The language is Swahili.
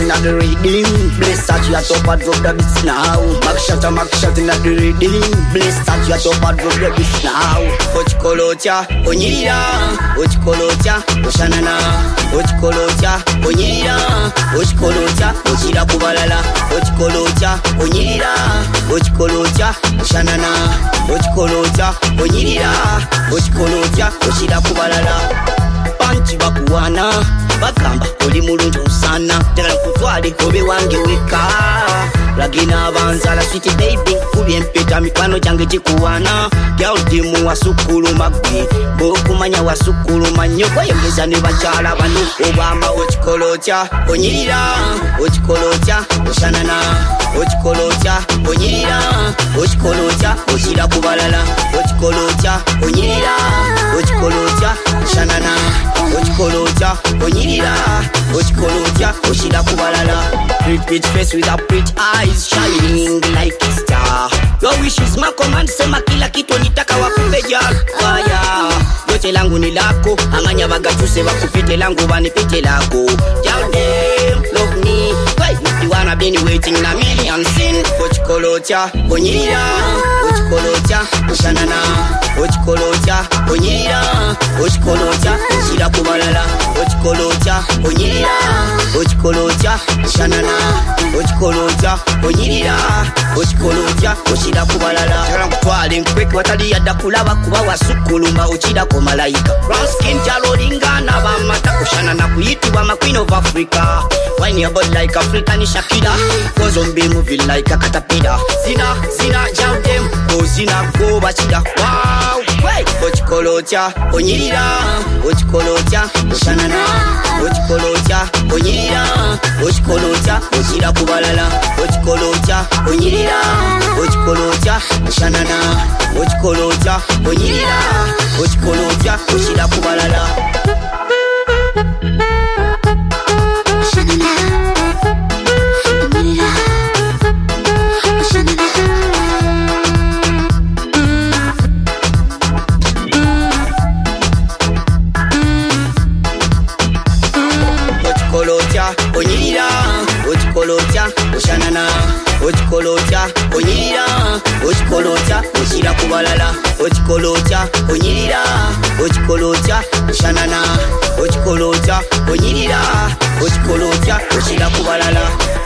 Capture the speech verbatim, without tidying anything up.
in the reading. Bless that you are top and drop the beats now. Mac shot and Mac shot in the reading. Bless that you are top and drop the beats now. Ochikolocha, onyira. Ochikolocha, oshanana. Ochikolocha, onyira. Ochikolocha, ochira kubalala. Ochikolocha, onyira. Ochikolocha, oshanana. Ochikolocha, onyira. Ochikolocha, ochira kubalala. Panchi bakuwana bakamba oli mulungi usana tegala kutwale obe wange weka lagina abanzala city baby kuli empeta mikwano jange jikuwana yautimu wasukulu magwe bokumanya wasukulu manyo kwayongeza ne bachala bano obama ochikolocha onyira ochikolocha oshanana ochikolocha onyira ochikolocha ochira kubalala ochikolocha onyira ochikolocha shanana ochikolocha onyira ochikolocha oshira kubalala pretty face with a pretty eyes shining like a star. Your wish is my command, sema kila kitu nitaka wakupeja fire. Yote langu ni lako amanya bagachuse wakupite langu banipite lako tell them love me why you wanna be waiting na million sin. Ochikolocha onyira ochikolocha oshanana ochikolocha onyira ochikolocha oshira kubalala ochikolocha onyira ochikolocha shanana ochikolocha onyira ochikolocha oshira kubalala tegala kutwale nkweke watali yadda kulaba kuba wasukuluma ochira ko malaika brown skin jalolinga na bamata oshanana kuyitibwa ma queen of Africa. Wine your body like African Shakira, cause zombie moving like a caterpillar. Zina zina jam them go zina go bachida wow. Wait ochikolocha onyira ochikolocha shanana ochikolocha onyira ochikolocha oshira kubalala ochikolocha onyira ochikolocha shanana ochikolocha onyira ochikolocha oshira kubalala onyira ochikolocha oshanana ochikolocha onyira ochikolocha oshira kubalala ochikolocha onyira ochikolocha oshanana ochikolocha onyira ochikolocha oshira kubalala